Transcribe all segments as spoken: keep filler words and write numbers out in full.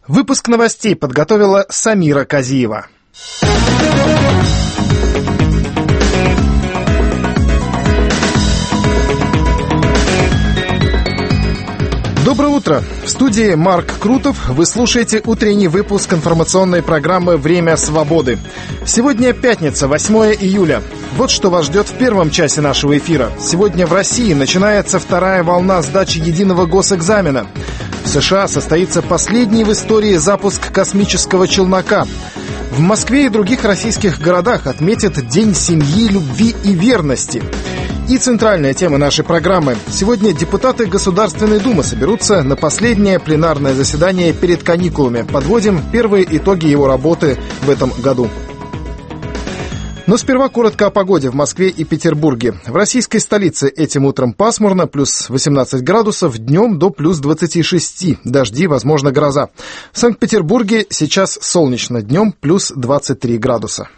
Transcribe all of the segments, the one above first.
Выпуск новостей подготовила Самира Казиева. Доброе утро! В студии Марк Крутов. Вы слушаете утренний выпуск информационной программы «Время свободы». Сегодня пятница, восьмое июля. Вот что вас ждет в первом часе нашего эфира. Сегодня в России начинается вторая волна сдачи единого госэкзамена. В США состоится последний в истории запуск космического челнока. В Москве и других российских городах отметят День семьи, любви и верности. И центральная тема нашей программы. Сегодня депутаты Государственной Думы соберутся на последнее пленарное заседание перед каникулами. Подводим первые итоги его работы в этом году. Но сперва коротко о погоде в Москве и Петербурге. В российской столице этим утром пасмурно, плюс восемнадцать градусов, днем до плюс двадцать шесть. Дожди, возможно, гроза. В Санкт-Петербурге сейчас солнечно, днем плюс двадцать три градуса.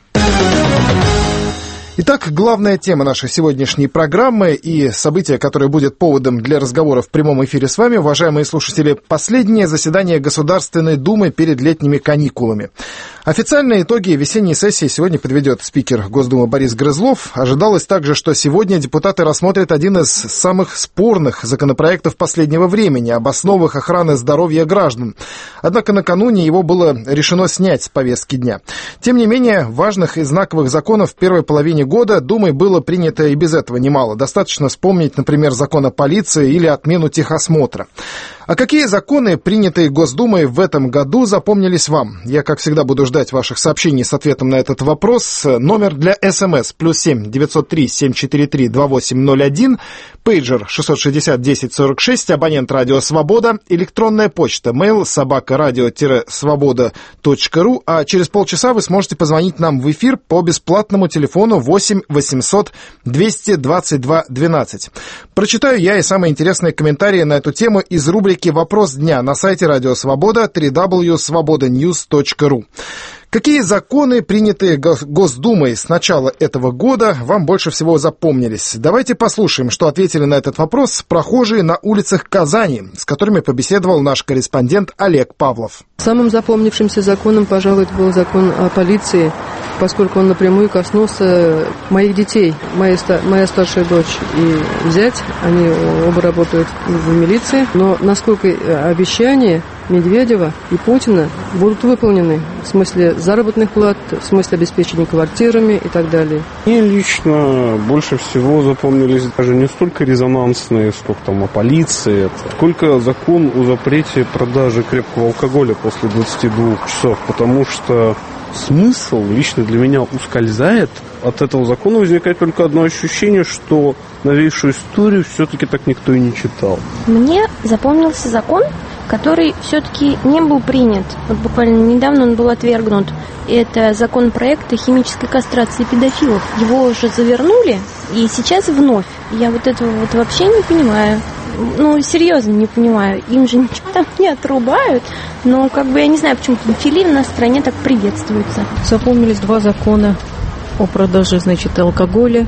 Итак, главная тема нашей сегодняшней программы и событие, которое будет поводом для разговора в прямом эфире с вами, уважаемые слушатели, последнее заседание Государственной Думы перед летними каникулами. Официальные итоги весенней сессии сегодня подведет спикер Госдумы Борис Грызлов. Ожидалось также, что сегодня депутаты рассмотрят один из самых спорных законопроектов последнего времени об основах охраны здоровья граждан. Однако накануне его было решено снять с повестки дня. Тем не менее, важных и знаковых законов в первой половине года Думой было принято и без этого немало. Достаточно вспомнить, например, закон о полиции или отмену техосмотра. А какие законы, принятые Госдумой в этом году, запомнились вам? Я, как всегда, буду ждать ваших сообщений с ответом на этот вопрос. Номер для СМС плюс семь девятьсот три семь четыре три два восемь ноль один, пейджер шестьсот шестьдесят десять сорок шесть, абонент радио «Свобода», электронная почта mail собака радио свобода точка ру, а через полчаса вы сможете позвонить нам в эфир по бесплатному телефону восемь восемьсот двести двадцать два двенадцать. Прочитаю я и самые интересные комментарии на эту тему из рубрики «Вопрос дня» на сайте Радио Свобода дабл ю дабл ю дабл ю точка свобода ньюс точка ру. Какие законы, принятые Госдумой с начала этого года, вам больше всего запомнились? Давайте послушаем, что ответили на этот вопрос прохожие на улицах Казани, с которыми побеседовал наш корреспондент Олег Павлов. Самым запомнившимся законом, пожалуй, был закон о полиции, поскольку он напрямую коснулся моих детей. Моя, моя старшая дочь и зять, они оба работают в милиции, но насколько обещания Медведева и Путина будут выполнены в смысле заработных плат, в смысле обеспечения квартирами и так далее. Мне лично больше всего запомнились даже не столько резонансные, сколько там о полиции, сколько закон о запрете продажи крепкого алкоголя после двадцати двух часов, потому что смысл лично для меня ускользает. От этого закона возникает только одно ощущение, что новейшую историю все-таки так никто и не читал. Мне запомнился закон, который все-таки не был принят. Вот буквально недавно он был отвергнут. Это законопроект о химической кастрации педофилов. Его уже завернули, и сейчас вновь. Я вот этого вот вообще не понимаю. Ну, серьезно не понимаю. Им же ничего там не отрубают. Но, как бы, я не знаю, почему педофилия в нашей стране так приветствуется. Запомнились два закона о продаже, значит, алкоголя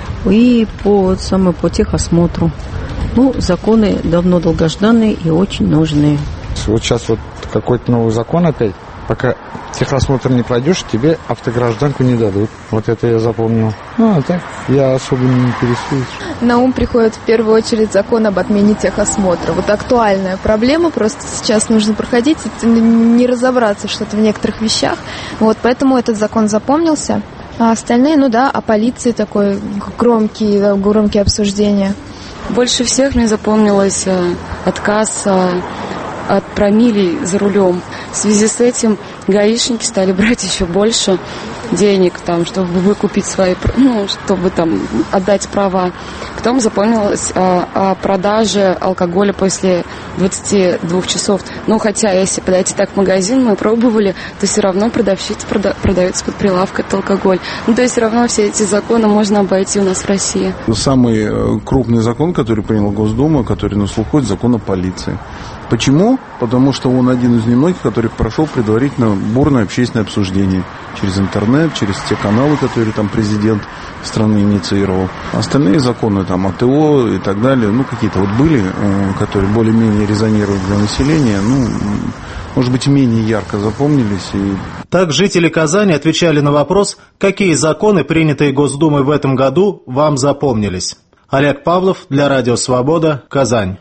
и по, самое, по техосмотру. Ну, законы давно долгожданные и очень нужные. Вот сейчас вот какой-то новый закон опять. Пока техосмотр не пройдешь, тебе автогражданку не дадут. Вот это я запомнил. Ну, а так я особо не интересуюсь. На ум приходит в первую очередь закон об отмене техосмотра. Вот актуальная проблема, просто сейчас нужно проходить, не разобраться что-то в некоторых вещах. Вот поэтому этот закон запомнился. А остальные, ну да, о полиции такой громкие, да, громкие обсуждения. Больше всех мне запомнилось э, отказ э, от промиллей за рулем. В связи с этим гаишники стали брать еще больше денег, там, чтобы выкупить свои, ну, чтобы там отдать права. Потом запомнилось э, о продаже алкоголя после двадцати двух часов. Ну, хотя, если подойти так в магазин, мы пробовали, то все равно продавщица прода- продается под прилавком этот алкоголь. Ну, то есть все равно все эти законы можно обойти у нас в России. Самый крупный закон, который приняла Госдума, который на слуху, это закон о полиции. Почему? Потому что он один из немногих, который прошел предварительно бурное общественное обсуждение через интернет, интернет, через те каналы, которые там президент страны инициировал. Остальные законы, там, АТО и так далее, ну, какие-то вот были, которые более-менее резонируют для населения, ну, может быть, менее ярко запомнились. И... Так жители Казани отвечали на вопрос, какие законы, принятые Госдумой в этом году, вам запомнились. Олег Павлов для Радио Свобода, Казань.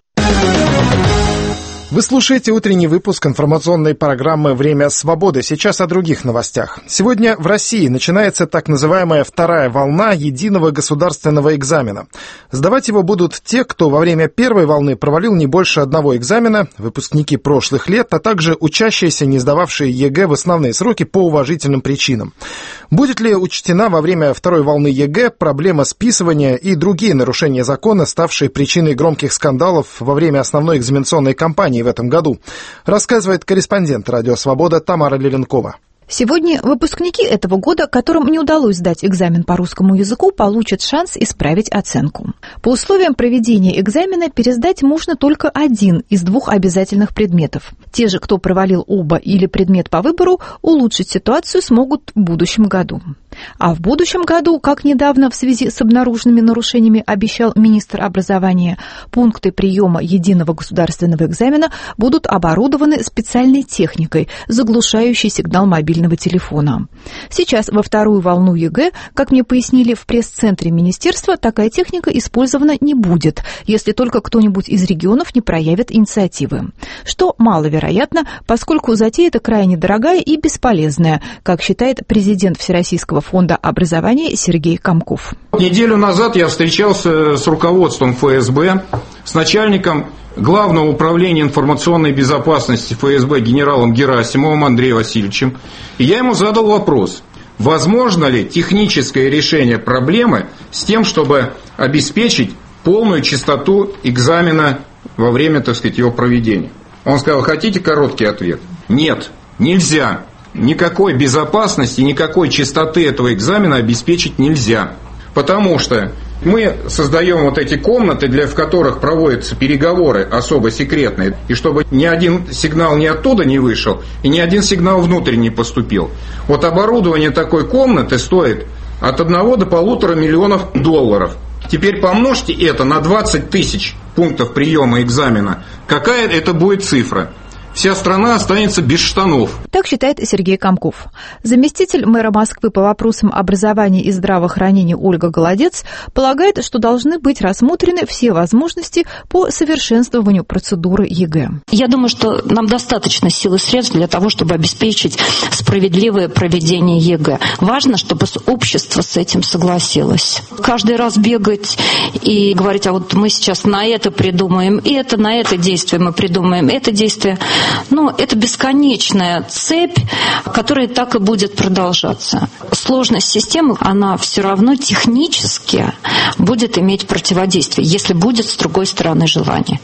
Вы слушаете утренний выпуск информационной программы «Время свободы». Сейчас о других новостях. Сегодня в России начинается так называемая вторая волна единого государственного экзамена. Сдавать его будут те, кто во время первой волны провалил не больше одного экзамена, выпускники прошлых лет, а также учащиеся, не сдававшие ЕГЭ в основные сроки по уважительным причинам. Будет ли учтена во время второй волны ЕГЭ проблема списывания и другие нарушения закона, ставшие причиной громких скандалов во время основной экзаменационной кампании в этом году, рассказывает корреспондент «Радио Свобода» Тамара Лиленкова. Сегодня выпускники этого года, которым не удалось сдать экзамен по русскому языку, получат шанс исправить оценку. По условиям проведения экзамена пересдать можно только один из двух обязательных предметов. Те же, кто провалил оба или предмет по выбору, улучшить ситуацию смогут в будущем году. А в будущем году, как недавно в связи с обнаруженными нарушениями обещал министр образования, пункты приема единого государственного экзамена будут оборудованы специальной техникой, заглушающей сигнал мобильного телефона. Сейчас во вторую волну ЕГЭ, как мне пояснили в пресс-центре министерства, такая техника использована не будет, если только кто-нибудь из регионов не проявит инициативы. Что маловероятно, поскольку затея эта крайне дорогая и бесполезная, как считает президент Всероссийского фонда образования Сергей Комков. Неделю назад я встречался с руководством эф эс бэ, с начальником Главного управления информационной безопасности эф эс бэ генералом Герасимовым Андреем Васильевичем, и я ему задал вопрос, возможно ли техническое решение проблемы с тем, чтобы обеспечить полную чистоту экзамена во время, так сказать, его проведения. Он сказал, хотите короткий ответ? Нет, нельзя. Никакой безопасности, никакой чистоты этого экзамена обеспечить нельзя. Потому что мы создаем вот эти комнаты, для, в которых проводятся переговоры особо секретные, и чтобы ни один сигнал ни оттуда не вышел, и ни один сигнал внутрь не поступил. Вот оборудование такой комнаты стоит от одного до полутора миллионов долларов. Теперь помножьте это на двадцать тысяч пунктов приема экзамена. Какая это будет цифра? Вся страна останется без штанов. Так считает Сергей Комков. Заместитель мэра Москвы по вопросам образования и здравоохранения Ольга Голодец полагает, что должны быть рассмотрены все возможности по совершенствованию процедуры ЕГЭ. Я думаю, что нам достаточно сил и средств для того, чтобы обеспечить справедливое проведение ЕГЭ. Важно, чтобы общество с этим согласилось. Каждый раз бегать и говорить, а вот мы сейчас на это придумаем, и это, на это действие мы придумаем, это действие. Но это бесконечная цепь, которая так и будет продолжаться. Сложность системы, она все равно технически будет иметь противодействие, если будет с другой стороны желание.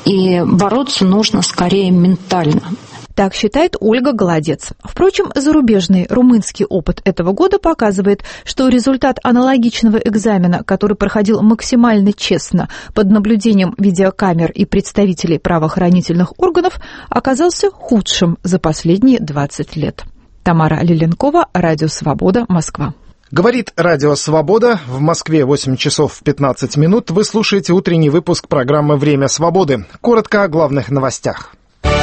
И бороться нужно скорее ментально. Так считает Ольга Голодец. Впрочем, зарубежный румынский опыт этого года показывает, что результат аналогичного экзамена, который проходил максимально честно под наблюдением видеокамер и представителей правоохранительных органов, оказался худшим за последние двадцать лет. Тамара Лиленкова, Радио Свобода, Москва. Говорит Радио Свобода. В Москве восемь часов пятнадцать минут. Вы слушаете утренний выпуск программы «Время свободы». Коротко о главных новостях.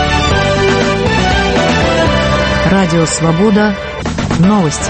Радио Свобода. Новости.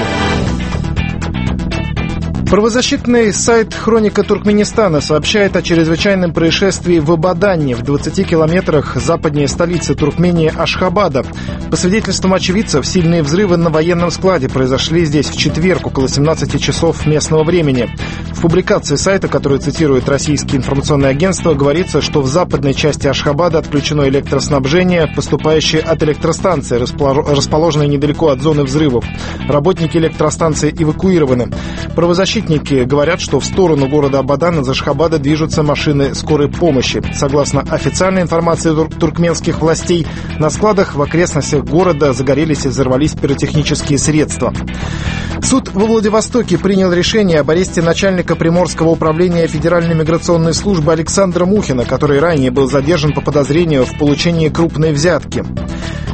Правозащитный сайт «Хроника Туркменистана» сообщает о чрезвычайном происшествии в Абадане, в двадцати километрах западнее столицы Туркмении Ашхабада. По свидетельствам очевидцев, сильные взрывы на военном складе произошли здесь в четверг около семнадцати часов местного времени. В публикации сайта, которую цитирует российские информационные агентства, говорится, что в западной части Ашхабада отключено электроснабжение, поступающее от электростанции, расположенной недалеко от зоны взрывов. Работники электростанции эвакуированы. Правозащитники говорят, что в сторону города Абадан из Ашхабада движутся машины скорой помощи. Согласно официальной информации тур- туркменских властей, на складах в окрестностях города загорелись и взорвались пиротехнические средства. Суд во Владивостоке принял решение об аресте начальника Приморского управления Федеральной миграционной службы Александра Мухина, который ранее был задержан по подозрению в получении крупной взятки.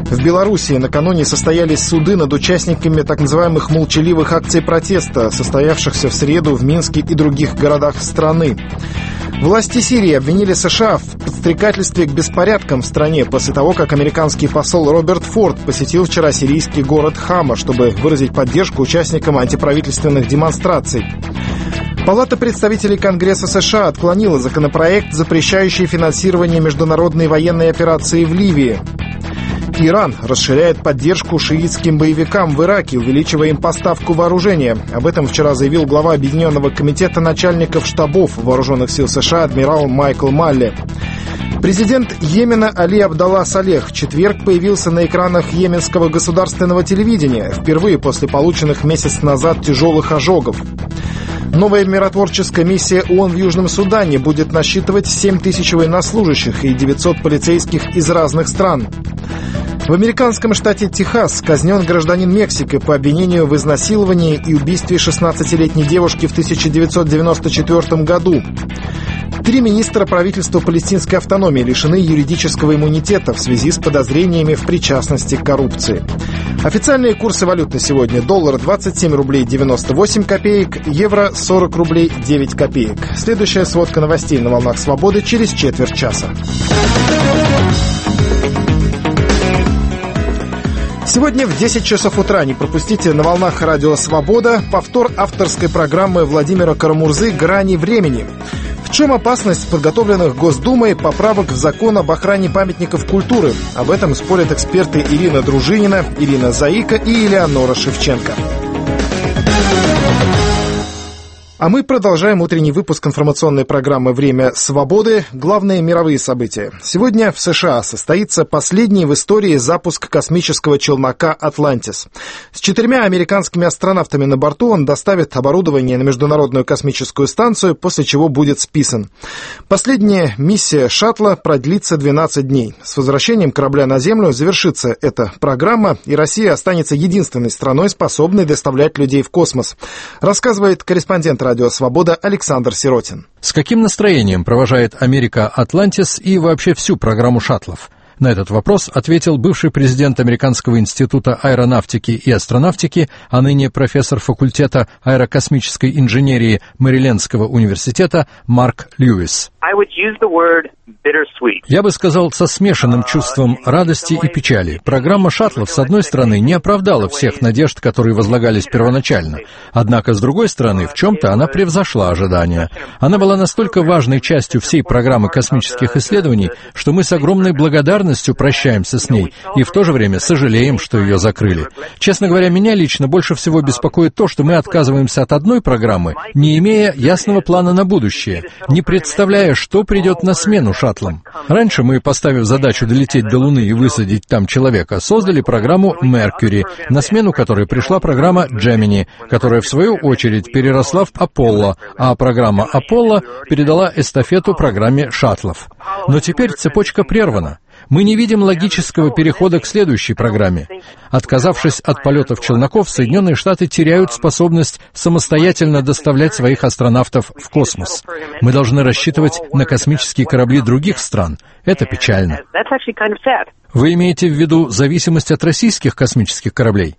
В Белоруссии накануне состоялись суды над участниками так называемых молчаливых акций протеста, состоявшихся в среду в Минске и других городах страны. Власти Сирии обвинили США в подстрекательстве к беспорядкам в стране после того, как американский посол Роберт Форд посетил вчера сирийский город Хама, чтобы выразить поддержку участникам антиправительственных демонстраций. Палата представителей Конгресса США отклонила законопроект, запрещающий финансирование международной военной операции в Ливии. Иран расширяет поддержку шиитским боевикам в Ираке, увеличивая им поставку вооружения. Об этом вчера заявил глава Объединенного комитета начальников штабов Вооруженных сил США адмирал Майкл Малли. Президент Йемена Али Абдалла Салех в четверг появился на экранах йеменского государственного телевидения, впервые после полученных месяц назад тяжелых ожогов. Новая миротворческая миссия ООН в Южном Судане будет насчитывать семь тысяч военнослужащих и девятьсот полицейских из разных стран. В американском штате Техас казнен гражданин Мексики по обвинению в изнасиловании и убийстве шестнадцатилетней девушки в тысяча девятьсот девяносто четвёртом году. Три министра правительства палестинской автономии лишены юридического иммунитета в связи с подозрениями в причастности к коррупции. Официальные курсы валют на сегодня: доллар двадцать семь рублей девяносто восемь копеек, евро сорок рублей девять копеек. Следующая сводка новостей на волнах Свободы через четверть часа. Сегодня в десять часов утра не пропустите на волнах радио «Свобода» повтор авторской программы Владимира Карамурзы «Грани времени». В чем опасность подготовленных Госдумой поправок в закон об охране памятников культуры? Об этом спорят эксперты Ирина Дружинина, Ирина Заика и Элеонора Шевченко. А мы продолжаем утренний выпуск информационной программы «Время свободы». Главные мировые события. Сегодня в США состоится последний в истории запуск космического челнока «Атлантис». С четырьмя американскими астронавтами на борту он доставит оборудование на Международную космическую станцию, после чего будет списан. Последняя миссия шаттла продлится двенадцать дней. С возвращением корабля на Землю завершится эта программа, и Россия останется единственной страной, способной доставлять людей в космос, рассказывает корреспондент радио «Радио Свобода» Александр Сиротин. С каким настроением провожает Америка «Атлантис» и вообще всю программу шаттлов? На этот вопрос ответил бывший президент Американского института аэронавтики и астронавтики, а ныне профессор факультета аэрокосмической инженерии Мэрилендского университета Марк Льюис. Я бы сказал, со смешанным чувством радости и печали. Программа шаттлов, с одной стороны, не оправдала всех надежд, которые возлагались первоначально. Однако, с другой стороны, в чем-то она превзошла ожидания. Она была настолько важной частью всей программы космических исследований, что мы с огромной благодарностью прощаемся с ней и в то же время сожалеем, что ее закрыли. Честно говоря, меня лично больше всего беспокоит то, что мы отказываемся от одной программы, не имея ясного плана на будущее, не представляя, что придет на смену шаттлам. Раньше мы, поставив задачу долететь до Луны и высадить там человека, создали программу Mercury, на смену которой пришла программа Gemini, которая в свою очередь переросла в Apollo, а программа Apollo передала эстафету программе шаттлов. Но теперь цепочка прервана. Мы не видим логического перехода к следующей программе. Отказавшись от полетов челноков, Соединенные Штаты теряют способность самостоятельно доставлять своих астронавтов в космос. Мы должны рассчитывать на космические корабли других стран. Это печально. Вы имеете в виду зависимость от российских космических кораблей?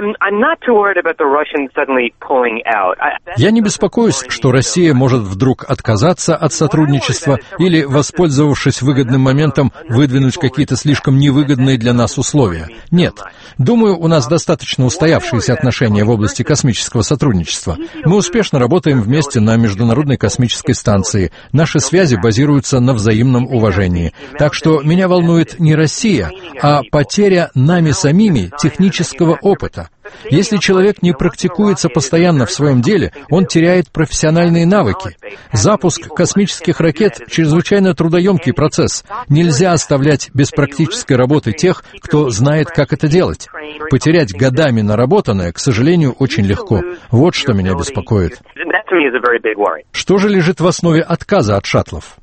Я не беспокоюсь, что Россия может вдруг отказаться от сотрудничества или, воспользовавшись выгодным моментом, выдвинуть какие-то слишком невыгодные для нас условия. Нет. Думаю, у нас достаточно устоявшиеся отношения в области космического сотрудничества. Мы успешно работаем вместе на Международной космической станции. Наши связи базируются на взаимном уважении. Так что меня волнует не Россия, а потеря нами самими технического опыта. Если человек не практикуется постоянно в своем деле, он теряет профессиональные навыки. Запуск космических ракет – чрезвычайно трудоемкий процесс. Нельзя оставлять без практической работы тех, кто знает, как это делать. Потерять годами наработанное, к сожалению, очень легко. Вот что меня беспокоит. Что же лежит в основе отказа от шаттлов?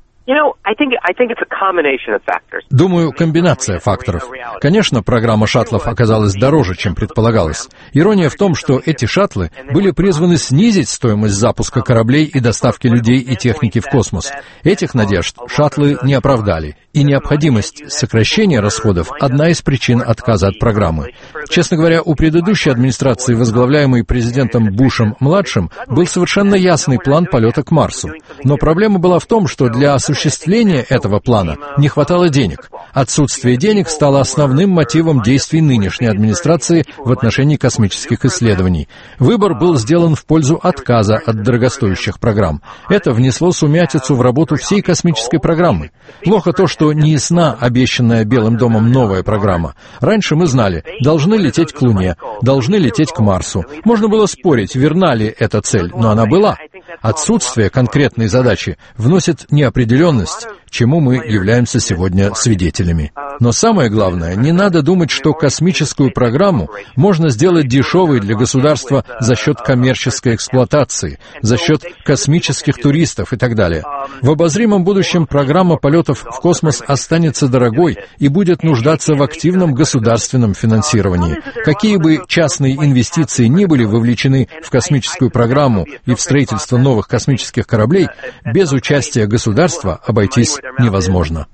Думаю, комбинация факторов. Конечно, программа шаттлов оказалась дороже, чем предполагалось. Ирония в том, что эти шаттлы были призваны снизить стоимость запуска кораблей и доставки людей и техники в космос. Этих надежд шаттлы не оправдали. И необходимость сокращения расходов – одна из причин отказа от программы. Честно говоря, у предыдущей администрации, возглавляемой президентом Бушем-младшим, был совершенно ясный план полета к Марсу. Но проблема была в том, что для осуществления этого плана не хватало денег. Отсутствие денег стало основным мотивом действий нынешней администрации в отношении космических исследований. Выбор был сделан в пользу отказа от дорогостоящих программ. Это внесло сумятицу в работу всей космической программы. Плохо то, что не ясна обещанная Белым домом новая программа. Раньше мы знали, должны лететь к Луне, должны лететь к Марсу. Можно было спорить, верна ли эта цель, но она была. Отсутствие конкретной задачи вносит неопределенность, чему мы являемся сегодня свидетелями. Но самое главное, не надо думать, что космическую программу можно сделать дешевой для государства за счет коммерческой эксплуатации, за счет космических туристов и так далее. В обозримом будущем программа полетов в космос останется дорогой и будет нуждаться в активном государственном финансировании. Какие бы частные инвестиции ни были вовлечены в космическую программу и в строительство новых космических кораблей, без участия государства обойтись невозможно.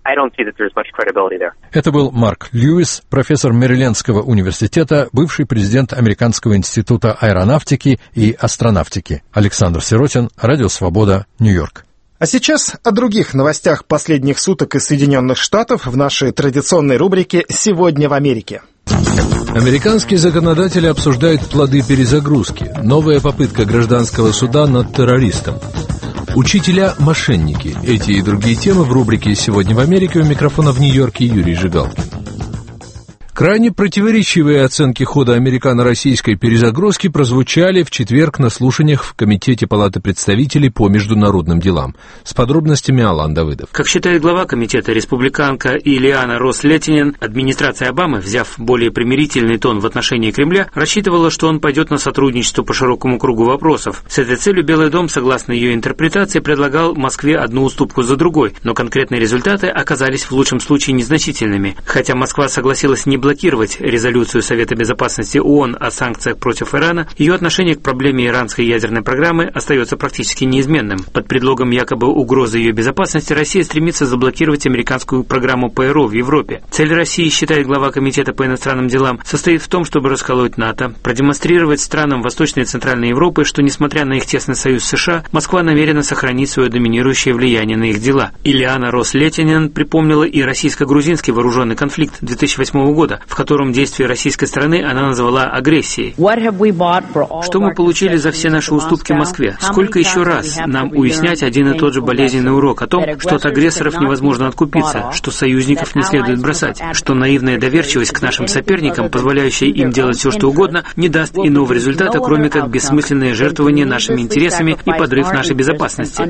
Это был Марк Льюис, профессор Мэрилендского университета, бывший президент Американского института аэронавтики и астронавтики. Александр Сиротин, Радио Свобода, Нью-Йорк. А сейчас о других новостях последних суток из Соединенных Штатов в нашей традиционной рубрике «Сегодня в Америке». Американские законодатели обсуждают плоды перезагрузки. Новая попытка гражданского суда над террористом. Учителя-мошенники. Эти и другие темы в рубрике «Сегодня в Америке». У микрофона в Нью-Йорке Юрий Жигалкин. Крайне противоречивые оценки хода американо-российской перезагрузки прозвучали в четверг на слушаниях в Комитете Палаты представителей по международным делам. С подробностями Алан Давыдов. Как считает глава комитета республиканка Ильяна Росс-Летинен, администрация Обамы, взяв более примирительный тон в отношении Кремля, рассчитывала, что он пойдет на сотрудничество по широкому кругу вопросов. С этой целью Белый дом, согласно ее интерпретации, предлагал Москве одну уступку за другой, но конкретные результаты оказались в лучшем случае незначительными. Хотя Москва согласилась не блокировать резолюцию Совета Безопасности ООН о санкциях против Ирана, ее отношение к проблеме иранской ядерной программы остается практически неизменным. Под предлогом якобы угрозы ее безопасности Россия стремится заблокировать американскую программу ПРО в Европе. Цель России, считает глава Комитета по иностранным делам, состоит в том, чтобы расколоть НАТО, продемонстрировать странам Восточной и Центральной Европы, что, несмотря на их тесный союз с США, Москва намерена сохранить свое доминирующее влияние на их дела. Ильяна Росс-Летинен припомнила и российско-грузинский вооруженный конфликт две тысячи восьмого года, в котором действия российской стороны она назвала агрессией. Что мы получили за все наши уступки Москве? Сколько еще раз нам уяснять один и тот же болезненный урок о том, что от агрессоров невозможно откупиться, что союзников не следует бросать, что наивная доверчивость к нашим соперникам, позволяющая им делать все, что угодно, не даст иного результата, кроме как бессмысленное жертвование нашими интересами и подрыв нашей безопасности.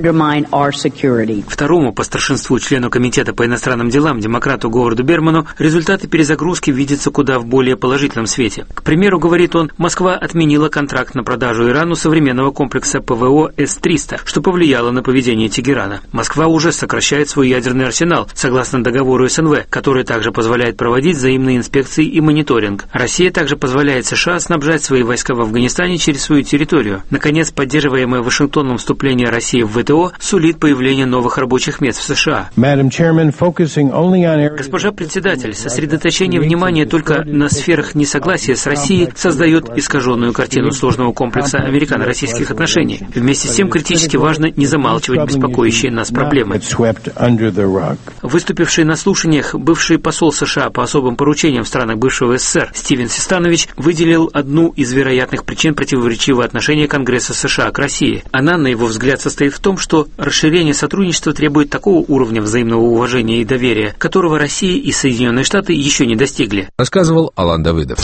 Второму по старшинству члену Комитета по иностранным делам, демократу Говарду Берману, результаты перезагрузки видится куда в более положительном свете. К примеру, говорит он, Москва отменила контракт на продажу Ирану современного комплекса ПВО С триста, что повлияло на поведение Тегерана. Москва уже сокращает свой ядерный арсенал, согласно договору СНВ, который также позволяет проводить взаимные инспекции и мониторинг. Россия также позволяет США снабжать свои войска в Афганистане через свою территорию. Наконец, поддерживаемое Вашингтоном вступление России в ВТО сулит появление новых рабочих мест в США. Госпожа председатель, сосредоточение внимания только на сферах несогласия с Россией создает искаженную картину сложного комплекса американо-российских отношений. Вместе с тем критически важно не замалчивать беспокоящие нас проблемы. Выступивший на слушаниях бывший посол США по особым поручениям в странах бывшего СССР Стивен Систанович выделил одну из вероятных причин противоречивого отношения Конгресса США к России. Она, на его взгляд, состоит в том, что расширение сотрудничества требует такого уровня взаимного уважения и доверия, которого Россия и Соединенные Штаты еще не достигли. Рассказывал Алан Давыдов.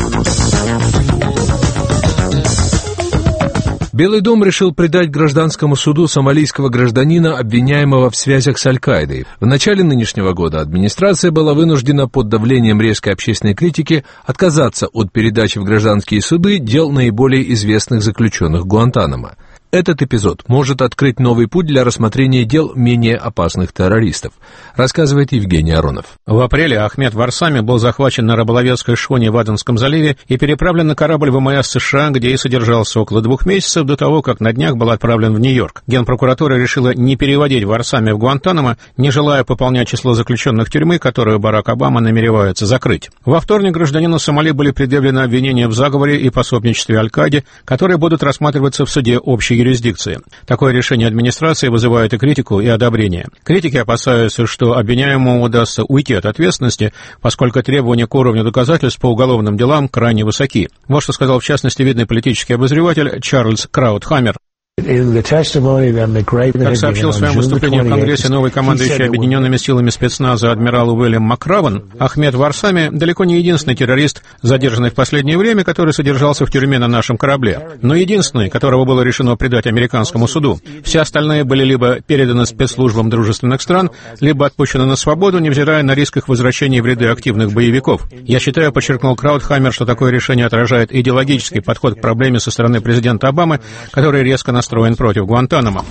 Белый дом решил предать гражданскому суду сомалийского гражданина, обвиняемого в связях с Аль-Каидой. В начале нынешнего года администрация была вынуждена под давлением резкой общественной критики отказаться от передачи в гражданские суды дел наиболее известных заключенных Гуантанамо. Этот эпизод может открыть новый путь для рассмотрения дел менее опасных террористов, рассказывает Евгений Аронов. В апреле Ахмед Варсами был захвачен на рыболовецкой шхуне в Аденском заливе и переправлен на корабль ВМС США, где и содержался около двух месяцев до того, как на днях был отправлен в Нью-Йорк. Генпрокуратура решила не переводить Варсами в Гуантанамо, не желая пополнять число заключенных тюрьмы, которую Барак Обама намеревается закрыть. Во вторник гражданину Сомали были предъявлены обвинения в заговоре и пособничестве Аль-Каиде, которые будут рассматриваться в суде общей юрисдикции. Такое решение администрации вызывает и критику, и одобрение. Критики опасаются, что обвиняемому удастся уйти от ответственности, поскольку требования к уровню доказательств по уголовным делам крайне высоки. Вот что сказал в частности видный политический обозреватель Чарльз Краутхаммер. Как сообщил в своем выступлении в Конгрессе новый командующий объединенными силами спецназа адмирал Уильям Макраван, Ахмед Варсами далеко не единственный террорист, задержанный в последнее время, который содержался в тюрьме на нашем корабле, но единственный, которого было решено предать американскому суду. Все остальные были либо переданы спецслужбам дружественных стран, либо отпущены на свободу, невзирая на риск их возвращения в ряды активных боевиков. Я считаю, подчеркнул Краутхаммер, что такое решение отражает идеологический подход к проблеме со стороны президента Обамы, который резко настроен против Гуантанамо.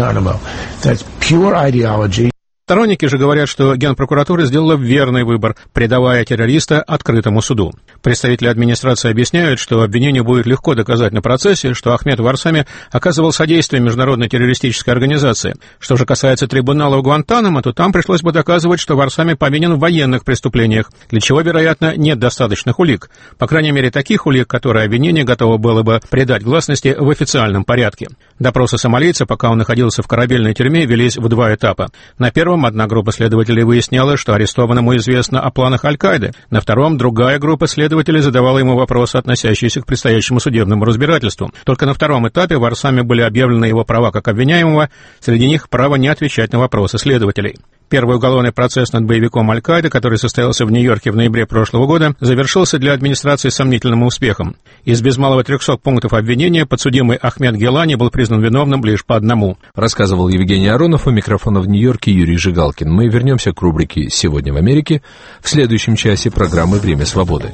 Сторонники же говорят, что Генпрокуратура сделала верный выбор, предавая террориста открытому суду. Представители администрации объясняют, что обвинению будет легко доказать на процессе, что Ахмед Варсами оказывал содействие международной террористической организации. Что же касается трибунала в Гуантанамо, то там пришлось бы доказывать, что Варсами повинен в военных преступлениях, для чего, вероятно, нет достаточных улик. По крайней мере, таких улик, которые обвинение готово было бы придать гласности в официальном порядке. Допросы сомалийца, пока он находился в корабельной тюрьме, велись в два этапа. На первом одна группа следователей выясняла, что арестованному известно о планах Аль-Каиды. На втором другая группа следователей задавала ему вопросы, относящиеся к предстоящему судебному разбирательству. Только на втором этапе Варсами были объявлены его права как обвиняемого, среди них право не отвечать на вопросы следователей. Первый уголовный процесс над боевиком Аль-Каиды, который состоялся в Нью-Йорке в ноябре прошлого года, завершился для администрации сомнительным успехом. Из без малого трехсот пунктов обвинения подсудимый Ахмед Гелани был признан виновным лишь по одному. Рассказывал Евгений Аронов, у микрофона в Нью-Йорке Юрий Жигалкин. Мы вернемся к рубрике «Сегодня в Америке» в следующем часе программы «Время свободы».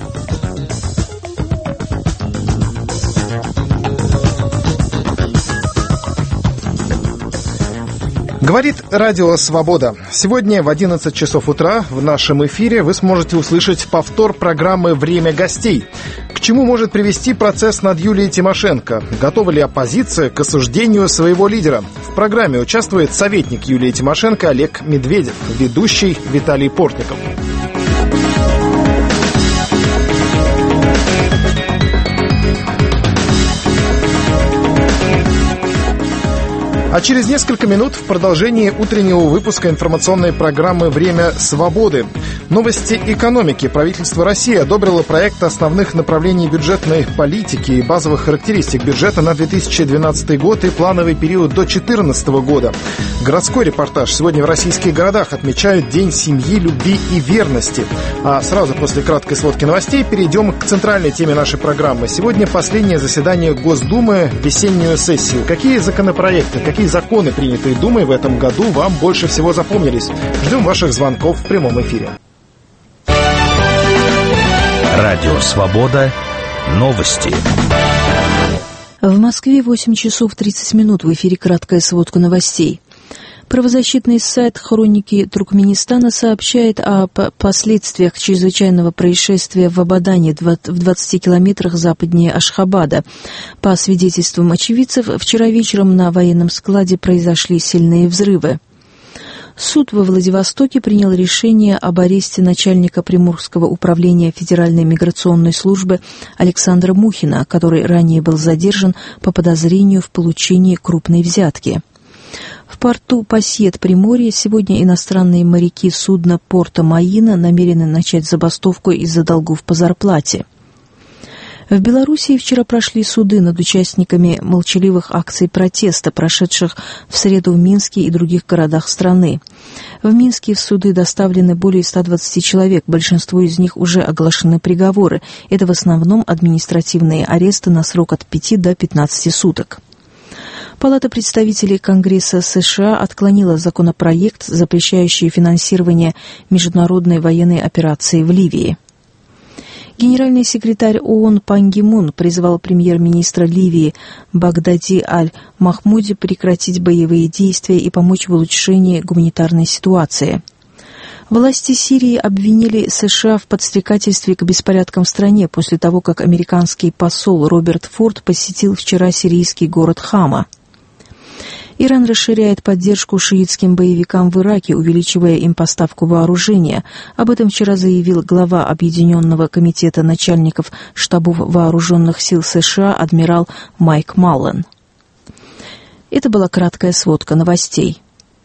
Говорит Радио Свобода. Сегодня в одиннадцать часов утра в нашем эфире вы сможете услышать повтор программы «Время гостей». К чему может привести процесс над Юлией Тимошенко? Готова ли оппозиция к осуждению своего лидера? В программе участвует советник Юлии Тимошенко Олег Медведев, ведущий Виталий Портников. А через несколько минут в продолжении утреннего выпуска информационной программы «Время свободы». Новости экономики. Правительство России одобрило проект основных направлений бюджетной политики и базовых характеристик бюджета на две тысячи двенадцатый год и плановый период до две тысячи четырнадцатого года. Городской репортаж. Сегодня в российских городах отмечают День семьи, любви и верности. А сразу после краткой сводки новостей перейдем к центральной теме нашей программы. Сегодня последнее заседание Госдумы в весеннюю сессию. Какие законопроекты, какие законы, принятые Думой в этом году, вам больше всего запомнились? Ждем ваших звонков в прямом эфире. Радио «Свобода». Новости. В Москве восемь часов тридцать минут. В эфире краткая сводка новостей. Правозащитный сайт «Хроники Туркменистана» сообщает о последствиях чрезвычайного происшествия в Абадане в двадцати километрах западнее Ашхабада. По свидетельствам очевидцев, вчера вечером на военном складе произошли сильные взрывы. Суд во Владивостоке принял решение об аресте начальника Приморского управления Федеральной миграционной службы Александра Мухина, который ранее был задержан по подозрению в получении крупной взятки. В порту Пассиет-Приморье сегодня иностранные моряки судна порта Маина намерены начать забастовку из-за долгов по зарплате. В Белоруссии вчера прошли суды над участниками молчаливых акций протеста, прошедших в среду в Минске и других городах страны. В Минске в суды доставлены более ста двадцати человек, большинству из них уже оглашены приговоры. Это в основном административные аресты на срок от пяти до пятнадцати суток. Палата представителей Конгресса США отклонила законопроект, запрещающий финансирование международной военной операции в Ливии. Генеральный секретарь ООН Пан Ги Мун призвал премьер-министра Ливии Багдади Аль-Махмуди прекратить боевые действия и помочь в улучшении гуманитарной ситуации. Власти Сирии обвинили США в подстрекательстве к беспорядкам в стране после того, как американский посол Роберт Форд посетил вчера сирийский город Хама. Иран расширяет поддержку шиитским боевикам в Ираке, увеличивая им поставку вооружения. Об этом вчера заявил глава Объединенного комитета начальников штабов вооруженных сил США адмирал Майк Маллен. Это была краткая сводка новостей.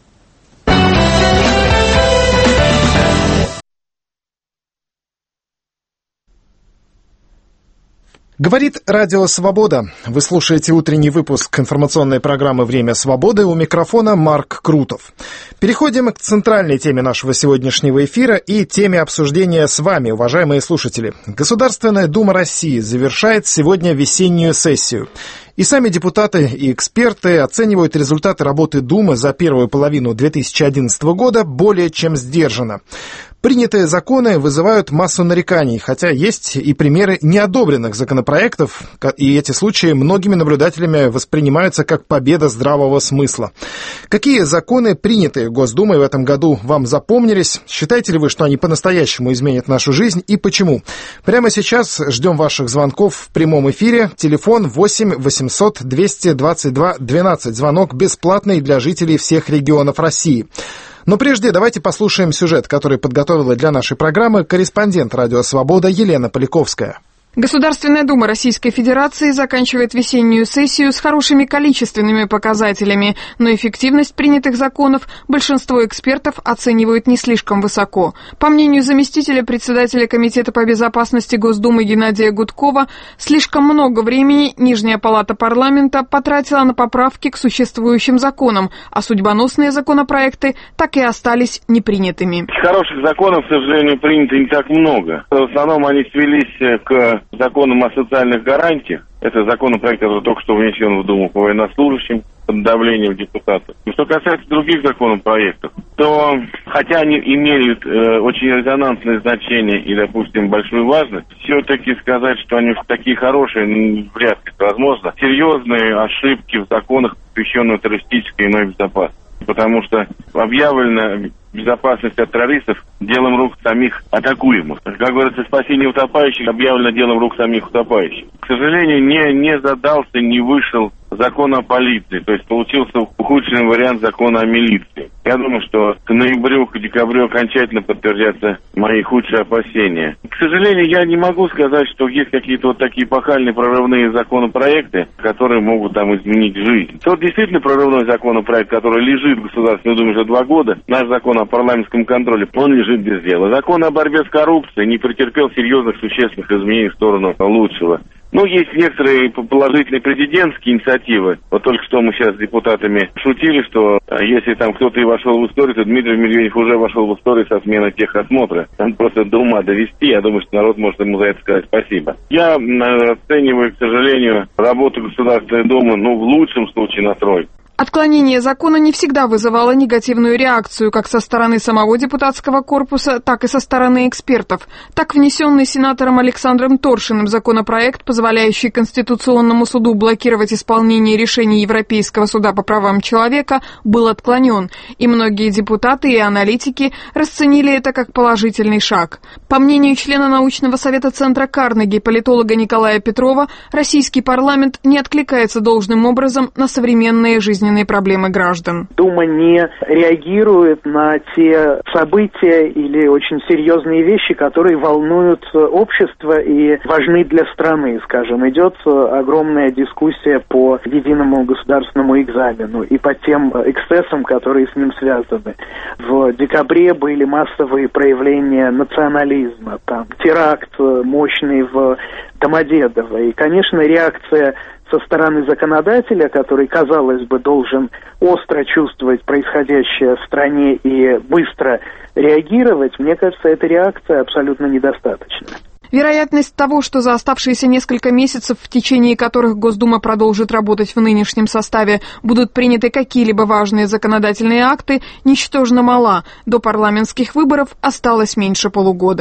Говорит Радио Свобода. Вы слушаете утренний выпуск информационной программы «Время свободы». У микрофона Марк Крутов. Переходим к центральной теме нашего сегодняшнего эфира и теме обсуждения с вами, уважаемые слушатели. Государственная Дума России завершает сегодня весеннюю сессию. И сами депутаты и эксперты оценивают результаты работы Думы за первую половину две тысячи одиннадцатого года более чем сдержанно. Принятые законы вызывают массу нареканий, хотя есть и примеры неодобренных законопроектов, и эти случаи многими наблюдателями воспринимаются как победа здравого смысла. Какие законы, принятые Госдумой в этом году, вам запомнились? Считаете ли вы, что они по-настоящему изменят нашу жизнь, и почему? Прямо сейчас ждем ваших звонков в прямом эфире. Телефон восемь восемьсот двести двадцать два двенадцать. Звонок бесплатный для жителей всех регионов России. Но прежде давайте послушаем сюжет, который подготовила для нашей программы корреспондент «Радио Свобода» Елена Поляковская. Государственная Дума Российской Федерации заканчивает весеннюю сессию с хорошими количественными показателями, но эффективность принятых законов большинство экспертов оценивают не слишком высоко. По мнению заместителя председателя Комитета по безопасности Госдумы Геннадия Гудкова, слишком много времени Нижняя палата парламента потратила на поправки к существующим законам, а судьбоносные законопроекты так и остались непринятыми. Хороших законов, к сожалению, принято не так много. В основном они свелись к законом о социальных гарантиях. Это законопроект, который только что внесен в Думу по военнослужащим под давлением депутатов. Что касается других законопроектов, то хотя они имеют э, очень резонансное значение и, допустим, большую важность, все-таки сказать, что они такие хорошие, ну, вряд ли возможно. Серьезные ошибки в законах, посвященных террористической и иной безопасности. Потому что объявлена безопасность от террористов делом рук самих атакуемых. Как говорится, спасение утопающих объявлено делом рук самих утопающих. К сожалению, не, не задался, не вышел закон о полиции. То есть получился ухудшенный вариант закона о милиции. Я думаю, что к ноябрю, к декабрю окончательно подтвердятся мои худшие опасения. К сожалению, я не могу сказать, что есть какие-то вот такие эпохальные прорывные законопроекты, которые могут там изменить жизнь. Тот действительно прорывной законопроект, который лежит в Государственной Думе уже два года, наш закон о парламентском контроле, он лежит без дела. Закон о борьбе с коррупцией не претерпел серьезных существенных изменений в сторону лучшего. Ну, есть некоторые положительные президентские инициативы. Вот только что мы сейчас с депутатами шутили, что если там кто-то и вошел в историю, то Дмитрий Медведев уже вошел в историю со сменой техосмотра. Там просто до ума довести. Я думаю, что народ может ему за это сказать спасибо. Я оцениваю, к сожалению, работу Государственной Думы, ну, в лучшем случае на тройку. Отклонение закона не всегда вызывало негативную реакцию как со стороны самого депутатского корпуса, так и со стороны экспертов. Так, внесенный сенатором Александром Торшиным законопроект, позволяющий Конституционному суду блокировать исполнение решений Европейского суда по правам человека, был отклонен, и многие депутаты и аналитики расценили это как положительный шаг. По мнению члена научного совета Центра Карнеги, политолога Николая Петрова, российский парламент не откликается должным образом на современные жизненные проблемы граждан. Дума не реагирует на те события или очень серьезные вещи, которые волнуют общество и важны для страны, скажем. Идет огромная дискуссия по единому государственному экзамену и по тем эксцессам, которые с ним связаны. В декабре были массовые проявления национализма, там теракт мощный в Домодедово. И, конечно, реакция со стороны законодателя, который, казалось бы, должен остро чувствовать происходящее в стране и быстро реагировать, мне кажется, эта реакция абсолютно недостаточна. Вероятность того, что за оставшиеся несколько месяцев, в течение которых Госдума продолжит работать в нынешнем составе, будут приняты какие-либо важные законодательные акты, ничтожно мала. До парламентских выборов осталось меньше полугода.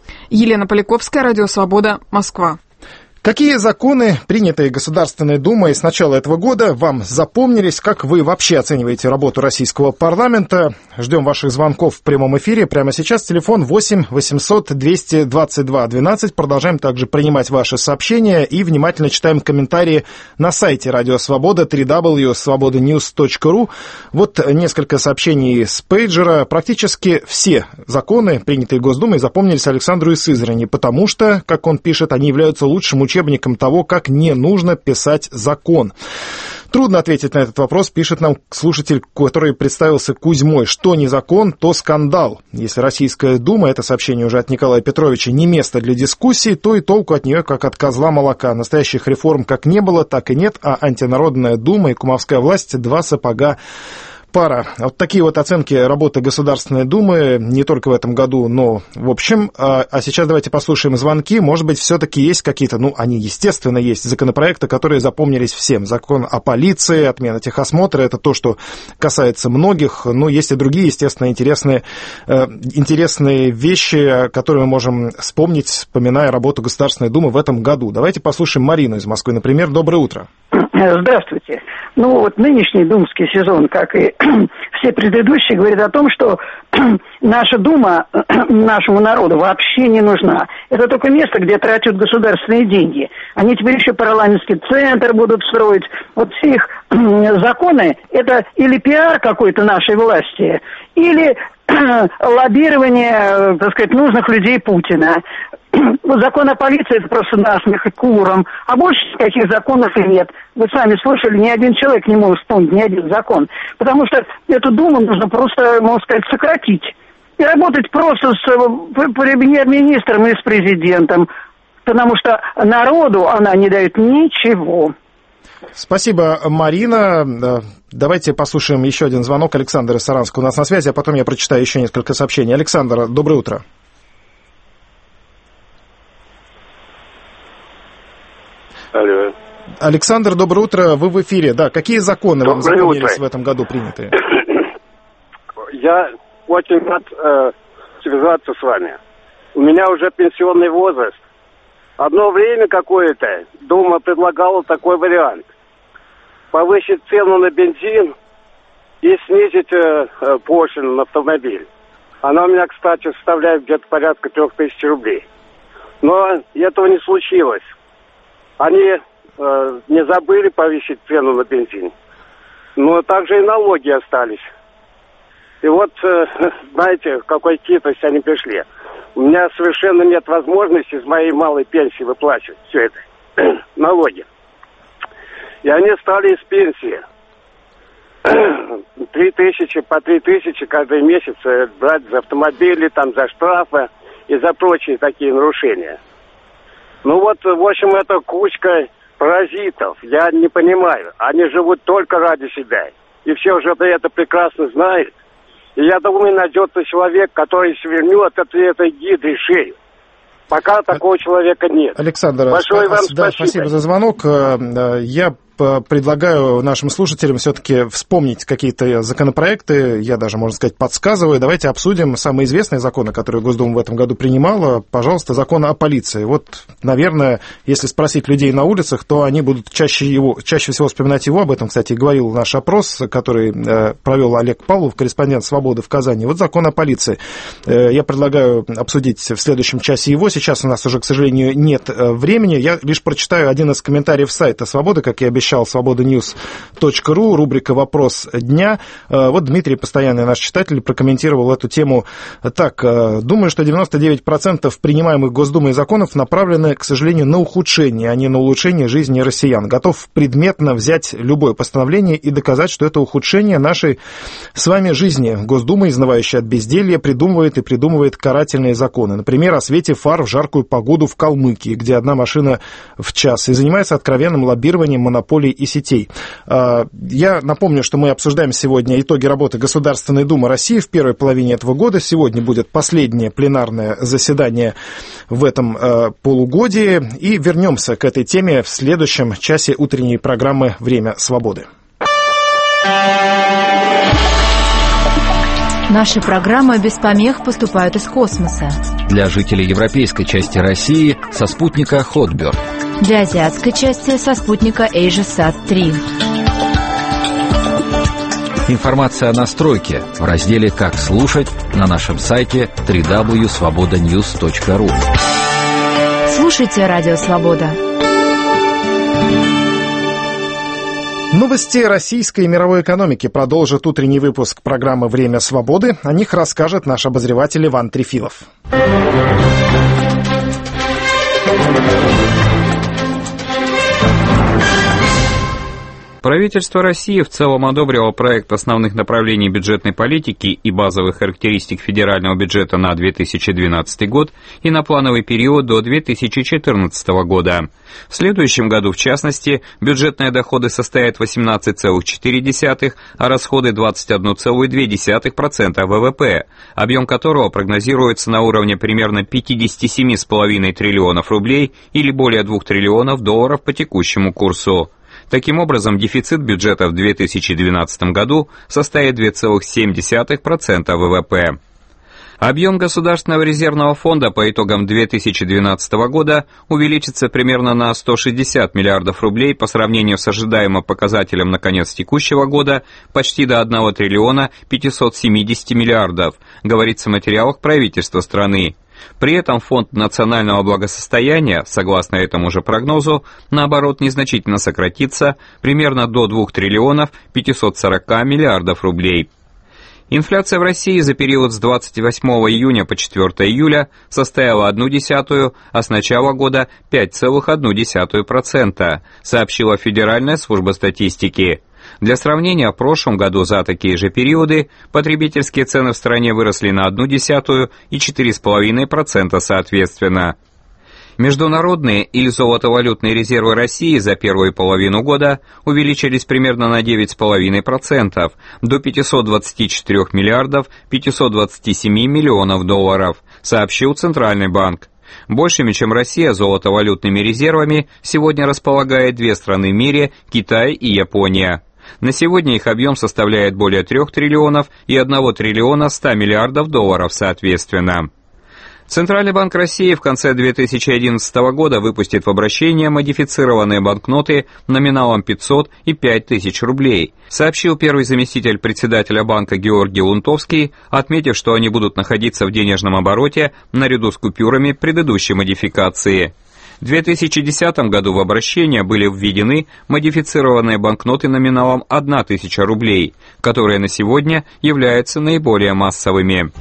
Елена Поляковская, Радио Свобода, Москва. Какие законы, принятые Государственной Думой с начала этого года, вам запомнились? Как вы вообще оцениваете работу российского парламента? Ждем ваших звонков в прямом эфире. Прямо сейчас телефон восемь восемьсот двести двадцать два двенадцать. Продолжаем также принимать ваши сообщения и внимательно читаем комментарии на сайте Радио Свобода дабл ю дабл ю дабл ю точка свобода ньюс точка ру. Вот несколько сообщений с пейджера. Практически все законы, принятые Госдумой, запомнились Александру из Сызрани, потому что, как он пишет, они являются лучшим учебником того, как не нужно писать закон. Трудно ответить на этот вопрос, пишет нам слушатель, который представился Кузьмой. Что не закон, то скандал. Если Российская Дума, это сообщение уже от Николая Петровича, не место для дискуссии, то и толку от нее, как от козла молока. Настоящих реформ как не было, так и нет, а антинародная Дума и кумовская власть — два сапога пара. Вот такие вот оценки работы Государственной Думы не только в этом году, но в общем. А, а сейчас давайте послушаем звонки. Может быть, все-таки есть какие-то, ну, они, естественно, есть законопроекты, которые запомнились всем. Закон о полиции, отмена техосмотра, это то, что касается многих. Но есть и другие, естественно, интересные, э, интересные вещи, которые мы можем вспомнить, вспоминая работу Государственной Думы в этом году. Давайте послушаем Марину из Москвы, например. Доброе утро. Здравствуйте. Ну вот нынешний думский сезон, как и все предыдущие, говорит о том, что наша Дума нашему народу вообще не нужна. Это только место, где тратят государственные деньги. Они теперь еще парламентский центр будут строить. Вот все их законы, это или пиар какой-то нашей власти, или лоббирование, так сказать, нужных людей Путина. Закон о полиции — это просто насмех и куром. А больше таких законов и нет. Вы сами слышали, ни один человек не может вспомнить ни один закон. Потому что эту Думу нужно просто, можно сказать, сократить. И работать просто с премьер-министром и с президентом. Потому что народу она не дает ничего. Спасибо, Марина. Давайте послушаем еще один звонок. Александр из Саранска у нас на связи, а потом я прочитаю еще несколько сообщений. Александр, доброе утро. Алло. Александр, доброе утро. Вы в эфире. Да, какие законы доброе вам запомнились утро. в этом году принятые? Я очень рад э, связаться с вами. У меня уже пенсионный возраст. Одно время какое-то Дума предлагала такой вариант. Повысить цену на бензин и снизить э, э, пошлину на автомобиль. Она у меня, кстати, составляет где-то порядка трех тысяч рублей. Но этого не случилось. Они э, не забыли повысить цену на бензин, но также и налоги остались. И вот, э, знаете, в какой хитрость они пришли. У меня совершенно нет возможности из моей малой пенсии выплачивать все это, налоги. И они стали из пенсии три тысячи, по три тысячи каждый месяц брать за автомобили, там, за штрафы и за прочие такие нарушения. Ну вот, в общем, это кучка паразитов. Я не понимаю. Они живут только ради себя. И все уже это прекрасно знают. И я думаю, найдется человек, который свернет от этой гидры шею. Пока такого человека нет. Александр, большое спа- вам да, спасибо. спасибо за звонок. Я предлагаю нашим слушателям все-таки вспомнить какие-то законопроекты, я даже, можно сказать, подсказываю. Давайте обсудим самые известные законы, которые Госдума в этом году принимала. Пожалуйста, закон о полиции. Вот, наверное, если спросить людей на улицах, то они будут чаще, его, чаще всего вспоминать его. Об этом, кстати, говорил наш опрос, который провел Олег Павлов, корреспондент «Свободы» в Казани. Вот закон о полиции. Я предлагаю обсудить в следующем часе его. Сейчас у нас уже, к сожалению, нет времени. Я лишь прочитаю один из комментариев сайта «Свободы», как я обещал, свобода ньюс точка ру, рубрика «Вопрос дня». Вот Дмитрий, постоянный наш читатель, прокомментировал эту тему так. Думаю, что девяносто девять процентов принимаемых Госдумой законов направлены, к сожалению, на ухудшение, а не на улучшение жизни россиян. Готов предметно взять любое постановление и доказать, что это ухудшение нашей с вами жизни. Госдума, изнывающая от безделья, придумывает и придумывает карательные законы. Например, о свете фар в жаркую погоду в Калмыкии, где одна машина в час, и занимается откровенным лоббированием монополий и сетей. Я напомню, что мы обсуждаем сегодня итоги работы Государственной Думы России в первой половине этого года. Сегодня будет последнее пленарное заседание в этом полугодии. И вернемся к этой теме в следующем часе утренней программы «Время свободы». Наши программы без помех поступают из космоса. Для жителей европейской части России со спутника Hotbird. Для азиатской части со спутника AsiaSat три. Информация о настройке в разделе «Как слушать» на нашем сайте дабл ю дабл ю дабл ю точка свобода ньюс точка ру. Слушайте Радио Свобода. Новости российской и мировой экономики продолжит утренний выпуск программы «Время свободы». О них расскажет наш обозреватель Иван Трефилов. Правительство России в целом одобрило проект основных направлений бюджетной политики и базовых характеристик федерального бюджета на две тысячи двенадцатый год и на плановый период до две тысячи четырнадцатого года. В следующем году, в частности, бюджетные доходы составят восемнадцать целых четыре десятых, а расходы двадцать один целых две десятых процента ВВП, объем которого прогнозируется на уровне примерно пятьдесят семь целых пять десятых триллионов рублей или более двух триллионов долларов по текущему курсу. Таким образом, дефицит бюджета в две тысячи двенадцатом году составит два целых семь десятых процента ВВП. Объем Государственного резервного фонда по итогам две тысячи двенадцатого года увеличится примерно на сто шестьдесят миллиардов рублей по сравнению с ожидаемым показателем на конец текущего года почти до одного триллиона пятисот семидесяти миллиардов, говорится в материалах правительства страны. При этом фонд национального благосостояния, согласно этому же прогнозу, наоборот незначительно сократится примерно до двух триллионов пятисот сорока миллиардов рублей. Инфляция в России за период с двадцать восьмого июня по четвёртого июля составила одну десятую, а с начала года пять целых одну десятую процента, сообщила Федеральная служба статистики. Для сравнения, в прошлом году за такие же периоды потребительские цены в стране выросли на одну десятую и четыре целых пять десятых процента соответственно. Международные или золотовалютные резервы России за первую половину года увеличились примерно на девять целых пять десятых процента до пятисот двадцати четырёх миллиардов пятисот двадцати семи миллионов долларов, сообщил Центральный банк. Большими, чем Россия, золотовалютными резервами сегодня располагает две страны в мире – Китай и Япония. На сегодня их объем составляет более трех триллионов и одного триллиона ста миллиардов долларов соответственно. Центральный банк России в конце две тысячи одиннадцатого года выпустит в обращение модифицированные банкноты номиналом пятьсот и пять тысяч рублей, сообщил первый заместитель председателя банка Георгий Лунтовский, отметив, что они будут находиться в денежном обороте наряду с купюрами предыдущей модификации. В две тысячи десятом году в обращение были введены модифицированные банкноты номиналом одна тысяча рублей, которые на сегодня являются наиболее массовыми.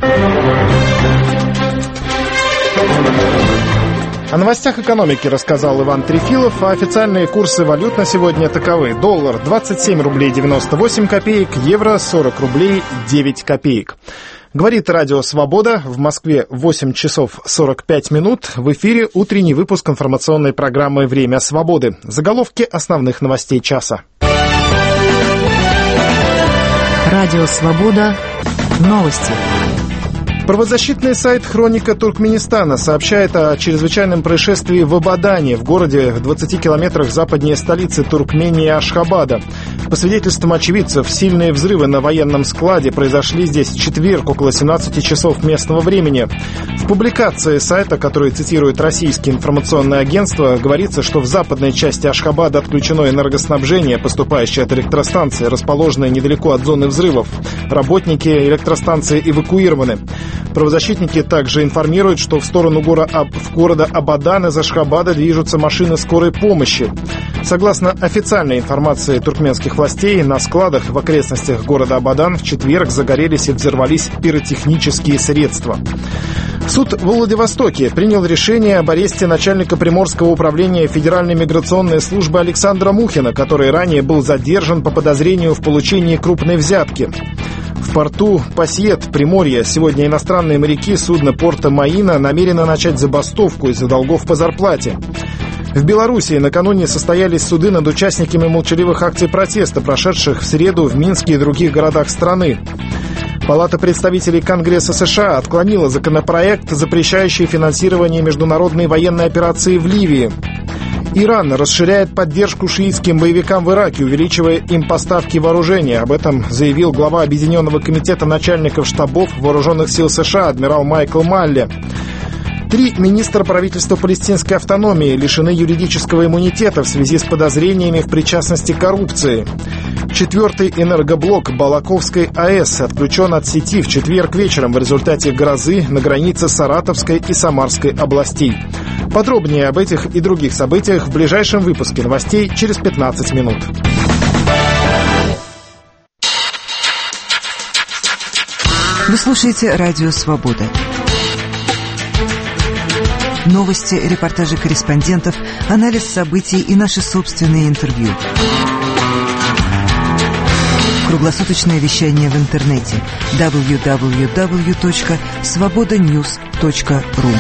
О новостях экономики рассказал Иван Трефилов, а официальные курсы валют на сегодня таковы. Доллар двадцать семь рублей девяносто восемь копеек, евро сорок рублей девять копеек. Говорит Радио Свобода. В Москве восемь часов сорок пять минут. В эфире утренний выпуск информационной программы «Время свободы». Заголовки основных новостей часа. Радио Свобода. Новости. Правозащитный сайт «Хроника Туркменистана» сообщает о чрезвычайном происшествии в Абадане, в городе в двадцати километрах западнее столицы Туркмении Ашхабада. По свидетельствам очевидцев, сильные взрывы на военном складе произошли здесь в четверг около семнадцати часов местного времени. В публикации сайта, который цитирует российские информационные агентства, говорится, что в западной части Ашхабада отключено энергоснабжение, поступающее от электростанции, расположенной недалеко от зоны взрывов. Работники электростанции эвакуированы. Правозащитники также информируют, что в сторону гора, в города Абадан из Ашхабада движутся машины скорой помощи. Согласно официальной информации туркменских властей, на складах в окрестностях города Абадан в четверг загорелись и взорвались пиротехнические средства. Суд в Владивостоке принял решение об аресте начальника Приморского управления Федеральной миграционной службы Александра Мухина, который ранее был задержан по подозрению в получении крупной взятки. В порту Пасьет, Приморье, сегодня иностранные моряки судна порта Маина намерены начать забастовку из-за долгов по зарплате. В Белоруссии накануне состоялись суды над участниками молчаливых акций протеста, прошедших в среду в Минске и других городах страны. Палата представителей Конгресса США отклонила законопроект, запрещающий финансирование международной военной операции в Ливии. Иран расширяет поддержку шиитским боевикам в Ираке, увеличивая им поставки вооружения. Об этом заявил глава Объединенного комитета начальников штабов Вооруженных сил США адмирал Майкл Малли. Три министра правительства палестинской автономии лишены юридического иммунитета в связи с подозрениями в причастности к коррупции. Четвертый энергоблок Балаковской АЭС отключен от сети в четверг вечером в результате грозы на границе Саратовской и Самарской областей. Подробнее об этих и других событиях в ближайшем выпуске новостей через пятнадцать минут. Вы слушаете «Радио Свобода». Новости, репортажи корреспондентов, анализ событий и наши собственные интервью. Круглосуточное вещание в интернете дабл ю дабл ю дабл ю точка свобода ньюс точка ру.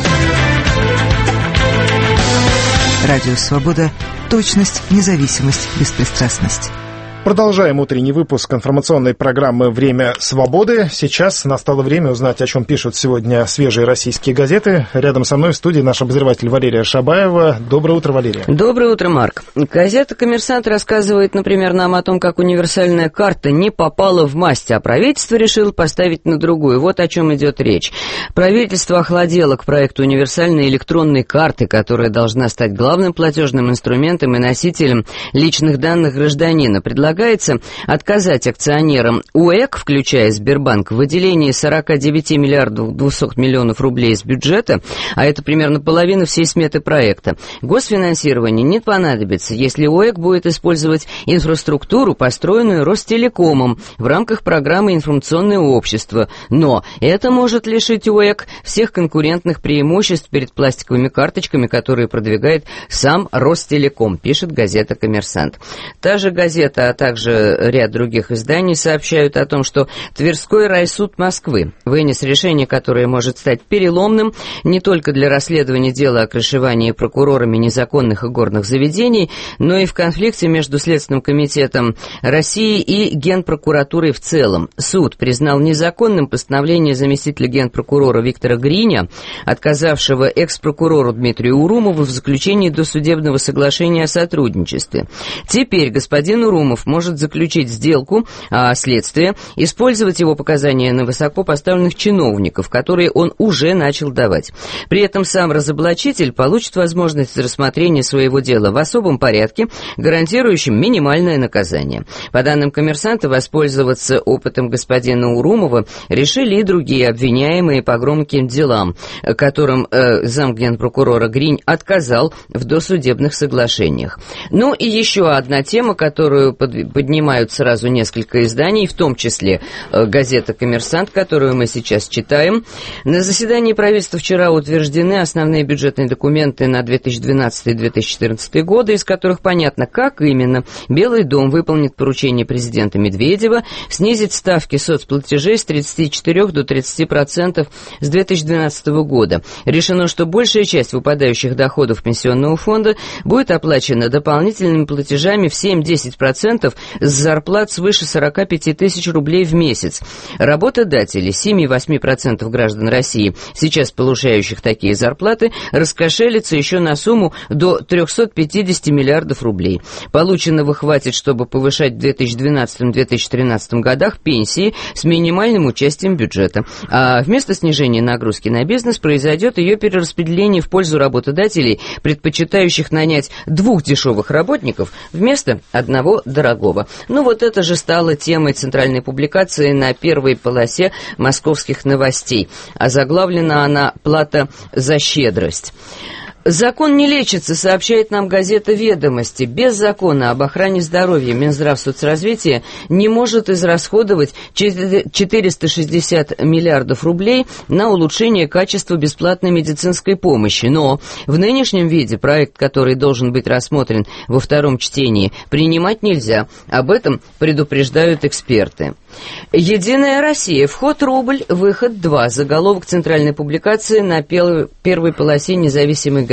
Радио «Свобода». Точность, независимость, беспристрастность. Продолжаем утренний выпуск информационной программы «Время свободы». Сейчас настало время узнать, о чем пишут сегодня свежие российские газеты. Рядом со мной в студии наш обозреватель Валерия Шабаева. Доброе утро, Валерия. Доброе утро, Марк. Газета «Коммерсант» рассказывает, например, нам о том, как универсальная карта не попала в масть, а правительство решило поставить на другую. Вот о чем идет речь. Правительство охладело к проекту универсальной электронной карты, которая должна стать главным платежным инструментом и носителем личных данных гражданина. Предлагается отказать акционерам УЭК, включая Сбербанк, в выделении сорок девять миллиардов двести миллионов рублей из бюджета, а это примерно половина всей сметы проекта. Госфинансирование не понадобится, если УЭК будет использовать инфраструктуру, построенную Ростелекомом в рамках программы «Информационное общество». Но это может лишить УЭК всех конкурентных преимуществ перед пластиковыми карточками, которые продвигает сам Ростелеком, пишет газета «Коммерсант». Та же газета, а также ряд других изданий сообщают о том, что Тверской райсуд Москвы вынес решение, которое может стать переломным не только для расследования дела о крышевании прокурорами незаконных игорных заведений, но и в конфликте между Следственным комитетом России и Генпрокуратурой в целом. Суд признал незаконным постановление заместителя генпрокурора Виктора Гриня, отказавшего экс-прокурору Дмитрию Урумову в заключении досудебного соглашения о сотрудничестве. Теперь господин Урумов может заключить сделку, а следствие использовать его показания на высокопоставленных чиновников, которые он уже начал давать. При этом сам разоблачитель получит возможность рассмотрения своего дела в особом порядке, гарантирующем минимальное наказание. По данным «Коммерсанта», воспользоваться опытом господина Урумова решили и другие обвиняемые по громким делам, которым э, замгенпрокурора Гринь отказал в досудебных соглашениях. Ну и еще одна тема, которую под поднимают сразу несколько изданий, в том числе э, газета «Коммерсант», которую мы сейчас читаем. На заседании правительства вчера утверждены основные бюджетные документы на две тысячи двенадцатый — две тысячи четырнадцатый годы, из которых понятно, как именно Белый дом выполнит поручение президента Медведева снизить ставки соцплатежей с тридцати четырёх до тридцати процентов с две тысячи двенадцатого года. Решено, что большая часть выпадающих доходов пенсионного фонда будет оплачена дополнительными платежами в семь-десять процентов с зарплат свыше сорока пяти тысяч рублей в месяц. Работодатели семь-восемь процентов граждан России, сейчас получающих такие зарплаты, раскошелятся еще на сумму до трёхсот пятидесяти миллиардов рублей. Полученного хватит, чтобы повышать в две тысячи двенадцатом — две тысячи тринадцатом годах пенсии с минимальным участием бюджета. А вместо снижения нагрузки на бизнес произойдет ее перераспределение в пользу работодателей, предпочитающих нанять двух дешевых работников вместо одного дорогого. Ну вот это же стало темой центральной публикации на первой полосе московских новостей. Озаглавлена она «Плата за щедрость». Закон не лечится, сообщает нам газета «Ведомости». Без закона об охране здоровья Минздравсоцразвития не может израсходовать четыреста шестьдесят миллиардов рублей на улучшение качества бесплатной медицинской помощи. Но в нынешнем виде проект, который должен быть рассмотрен во втором чтении, принимать нельзя. Об этом предупреждают эксперты. «Единая Россия. Вход рубль, выход два». Заголовок центральной публикации на первой полосе независимой газеты.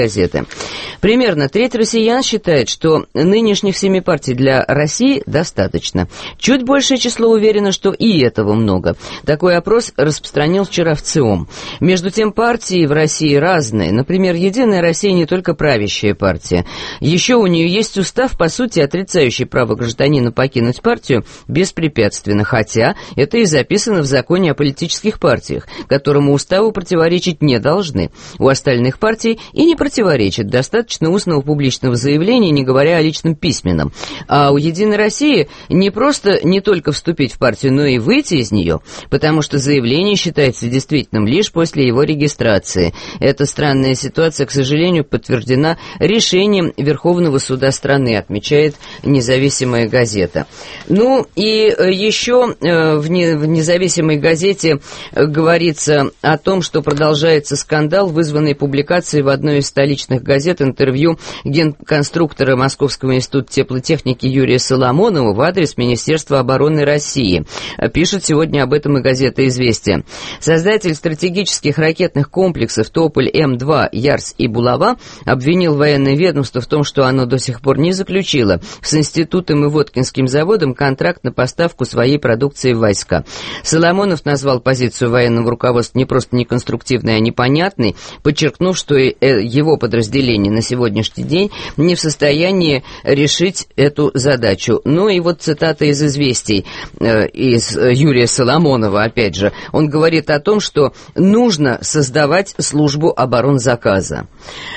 газеты. Примерно треть россиян считает, что нынешних семи партий для России достаточно. Чуть большее число уверено, что и этого много. Такой опрос распространил вчера в ЦИОМ. Между тем, партии в России разные. Например, «Единая Россия» не только правящая партия. Еще у нее есть устав, по сути, отрицающий право гражданина покинуть партию беспрепятственно, хотя это и записано в законе о политических партиях, которому уставу противоречить не должны. У остальных партий и не противоречит, достаточно устного публичного заявления, не говоря о личном письменном. А у «Единой России» не просто не только вступить в партию, но и выйти из нее, потому что заявление считается действительным лишь после его регистрации. Эта странная ситуация, к сожалению, подтверждена решением Верховного суда страны, отмечает независимая газета. Ну и еще в независимой газете говорится о том, что продолжается скандал, вызванный публикацией в одной из столичных газет интервью генконструктора Московского института теплотехники Юрия Соломонова в адрес Министерства обороны России. Пишет сегодня об этом и газета «Известия». Создатель стратегических ракетных комплексов «Тополь М два», «Ярс» и «Булава» обвинил военное ведомство в том, что оно до сих пор не заключило с институтом и Воткинским заводом контракт на поставку своей продукции в войска. Соломонов назвал позицию военного руководства не просто неконструктивной, а непонятной, подчеркнув, что его подразделение на сегодняшний день не в состоянии решить эту задачу. Ну и вот цитата из «Известий» э, из Юрия Соломонова, опять же. Он говорит о том, что нужно создавать службу оборонзаказа.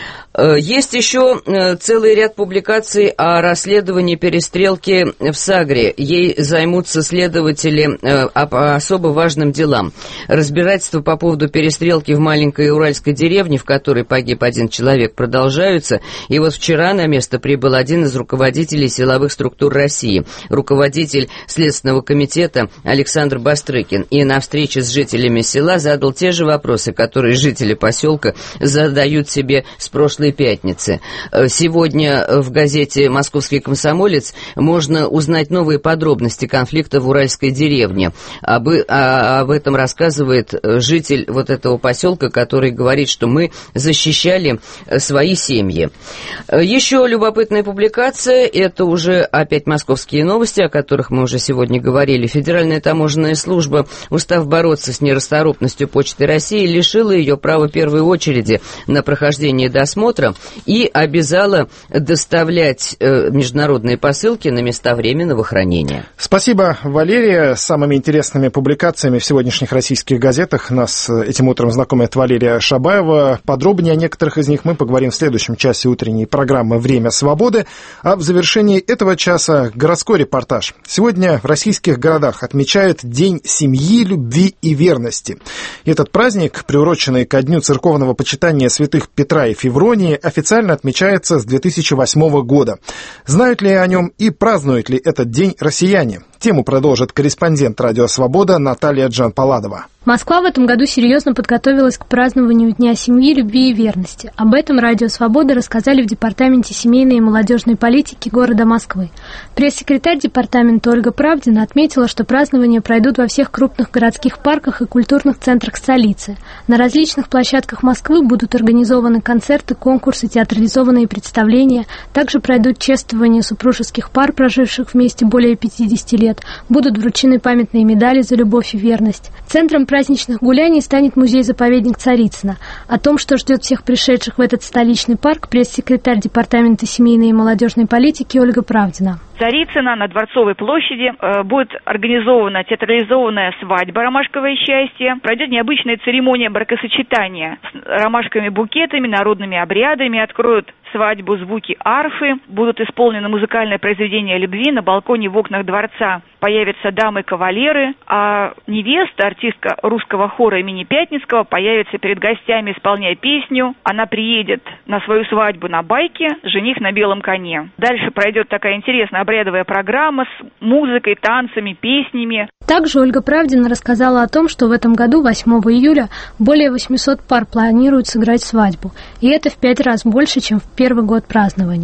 Есть еще целый ряд публикаций о расследовании перестрелки в Сагре. Ей займутся следователи по особо важным делам. Разбирательства по поводу перестрелки в маленькой уральской деревне, в которой погиб один человек, продолжаются. И вот вчера на место прибыл один из руководителей силовых структур России, руководитель Следственного комитета Александр Бастрыкин. И на встрече с жителями села задал те же вопросы, которые жители поселка задают себе с прошлой пятницы. Сегодня в газете «Московский комсомолец» можно узнать новые подробности конфликта в уральской деревне. Об, а, об этом рассказывает житель вот этого поселка, который говорит, что мы защищали свои семьи. Еще любопытная публикация, это уже опять московские новости, о которых мы уже сегодня говорили. Федеральная таможенная служба, устав бороться с нерасторопностью Почты России, лишила ее права первой очереди на прохождение досмотра и обязала доставлять э, международные посылки на места временного хранения. Спасибо, Валерия. С самыми интересными публикациями в сегодняшних российских газетах нас этим утром знакомит Валерия Шабаева. Подробнее о некоторых из них мы поговорим в следующем часе утренней программы «Время свободы». А в завершении этого часа городской репортаж. Сегодня в российских городах отмечают День семьи, любви и верности. Этот праздник, приуроченный ко дню церковного почитания святых Петра и Февронии, официально отмечается с две тысячи восьмого года. Знают ли о нем и празднуют ли этот день россияне? Тему продолжит корреспондент «Радио Свобода» Наталья Джанпаладова. Москва в этом году серьезно подготовилась к празднованию Дня семьи, любви и верности. Об этом «Радио Свобода» рассказали в Департаменте семейной и молодежной политики города Москвы. Пресс-секретарь департамента Ольга Правдина отметила, что празднования пройдут во всех крупных городских парках и культурных центрах столицы. На различных площадках Москвы будут организованы концерты, конкурсы, театрализованные представления. Также пройдут чествования супружеских пар, проживших вместе более пятидесяти лет. Будут вручены памятные медали за любовь и верность. Центром праздничных гуляний станет музей-заповедник Царицына. О том, что ждет всех пришедших в этот столичный парк, пресс-секретарь Департамента семейной и молодежной политики Ольга Правдина. Царицына на Дворцовой площади э, будет организована театрализованная свадьба «Ромашковое счастье». Пройдет необычная церемония бракосочетания с ромашковыми-букетами, народными обрядами. Откроют свадьбу звуки арфы. Будут исполнены музыкальное произведение любви на балконе в окнах дворца. Появятся дамы-кавалеры, а невеста, артистка русского хора имени Пятницкого, появится перед гостями, исполняя песню. Она приедет на свою свадьбу на байке, жених на белом коне. Дальше пройдет такая интересная обрядовая программа с музыкой, танцами, песнями. Также Ольга Правдина рассказала о том, что в этом году, восьмого июля, более восьмисот пар планируют сыграть свадьбу. И это в пять раз больше, чем в первый год празднования.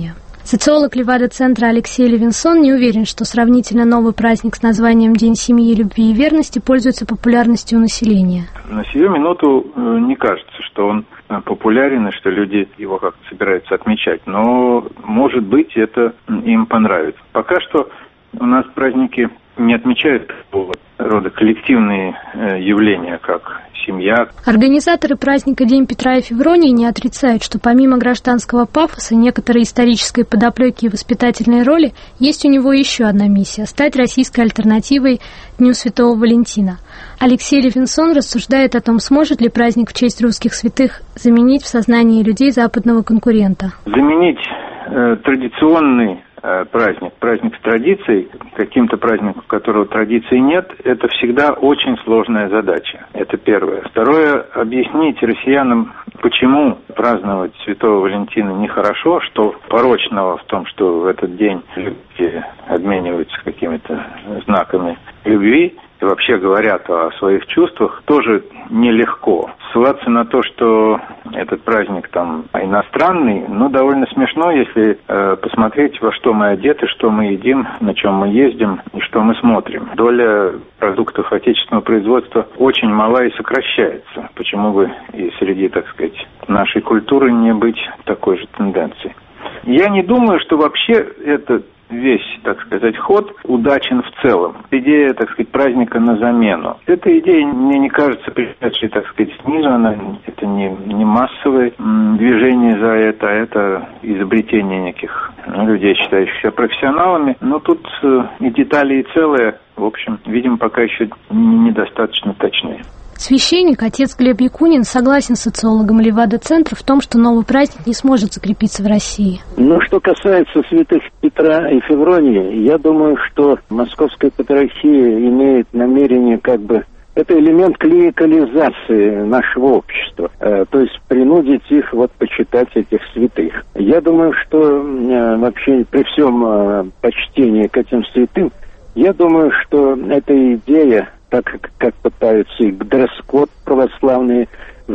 Социолог Левада-центра Алексей Левинсон не уверен, что сравнительно новый праздник с названием День семьи, любви и верности пользуется популярностью у населения. На сию минуту не кажется, что он популярен и что люди его как-то собираются отмечать. Но, может быть, это им понравится. Пока что у нас праздники не отмечают такого рода коллективные явления, как семья. Организаторы праздника День Петра и Февронии не отрицают, что помимо гражданского пафоса, некоторой исторической подоплеки и воспитательной роли, есть у него еще одна миссия – стать российской альтернативой Дню Святого Валентина. Алексей Левинсон рассуждает о том, сможет ли праздник в честь русских святых заменить в сознании людей западного конкурента. Заменить э, традиционный праздник, праздник с традицией, каким-то праздником, у которого традиции нет, это всегда очень сложная задача. Это первое. Второе, объяснить россиянам, почему праздновать Святого Валентина нехорошо, что порочного в том, что в этот день люди обмениваются какими-то знаками любви, и вообще говорят о своих чувствах, тоже нелегко. Ссылаться на то, что этот праздник там иностранный, ну, довольно смешно, если э, посмотреть, во что мы одеты, что мы едим, на чем мы ездим и что мы смотрим. Доля продуктов отечественного производства очень мала и сокращается. Почему бы и среди, так сказать, нашей культуры не быть такой же тенденцией? Я не думаю, что вообще это весь, так сказать, ход удачен в целом. Идея, так сказать, праздника на замену. Эта идея, мне не кажется, пришедшей, так сказать, снизу. Она, это не, не массовое движение за это, а это изобретение неких ну, людей, считающих себя профессионалами. Но тут э, и детали, и целые, в общем, видимо, пока еще недостаточно точные. Священник, отец Глеб Якунин, согласен с социологом Левада-центра в том, что новый праздник не сможет закрепиться в России. Ну, что касается святых Петра и Февронии, я думаю, что Московская Патриархия имеет намерение как бы... Это элемент клерикализации нашего общества, э, то есть принудить их вот почитать этих святых. Я думаю, что э, вообще при всем э, почтении к этим святым, я думаю, что эта идея, так как, как пытаются и дресс-код православные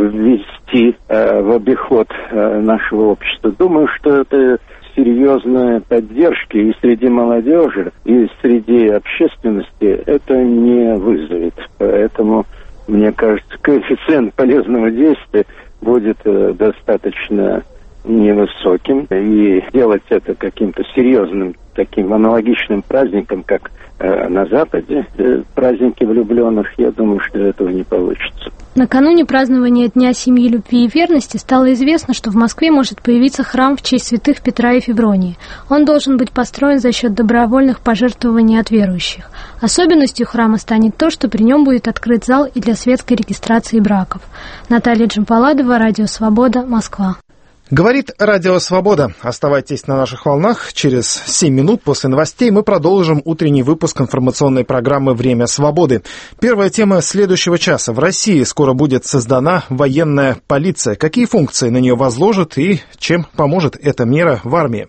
ввести э, в обиход э, нашего общества, думаю, что это серьезная поддержка и среди молодежи, и среди общественности это не вызовет. Поэтому, мне кажется, коэффициент полезного действия будет э, достаточно невысоким. И делать это каким-то серьезным, таким аналогичным праздником, как э, на Западе, э, праздники влюбленных, я думаю, что этого не получится. Накануне празднования Дня семьи, любви и верности стало известно, что в Москве может появиться храм в честь святых Петра и Февронии. Он должен быть построен за счет добровольных пожертвований от верующих. Особенностью храма станет то, что при нем будет открыт зал и для светской регистрации браков. Наталья Джампаладова, Радио Свобода, Москва. Говорит Радио Свобода. Оставайтесь на наших волнах. Через семь минут после новостей мы продолжим утренний выпуск информационной программы «Время свободы». Первая тема следующего часа. В России скоро будет создана военная полиция. Какие функции на нее возложат и чем поможет эта мера в армии?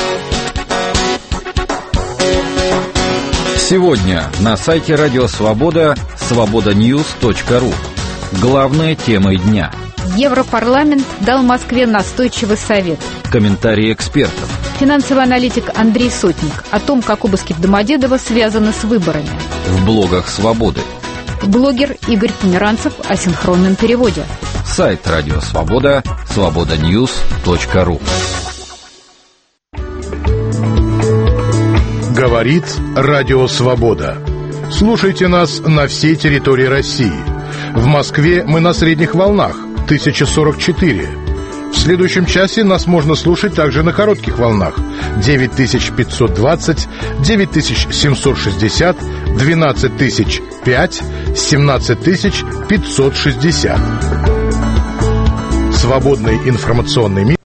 Сегодня на сайте Радио Свобода свобода ньюс точка ру. Главная тема дня. Европарламент дал Москве настойчивый совет. Комментарии экспертов. Финансовый аналитик Андрей Сотник о том, как обыски в Домодедово связаны с выборами. В блогах «Свободы». Блогер Игорь Померанцев о синхронном переводе. Сайт Радио Свобода свобода ньюс точка ру. Говорит Радио Свобода. Слушайте нас на всей территории России. В Москве мы на средних волнах тысяча сорок четыре. В следующем часе нас можно слушать также на коротких волнах девять тысяч пятьсот двадцать, девять тысяч семьсот шестьдесят, двенадцать тысяч пять, семнадцать тысяч пятьсот шестьдесят. Свободный информационный мир.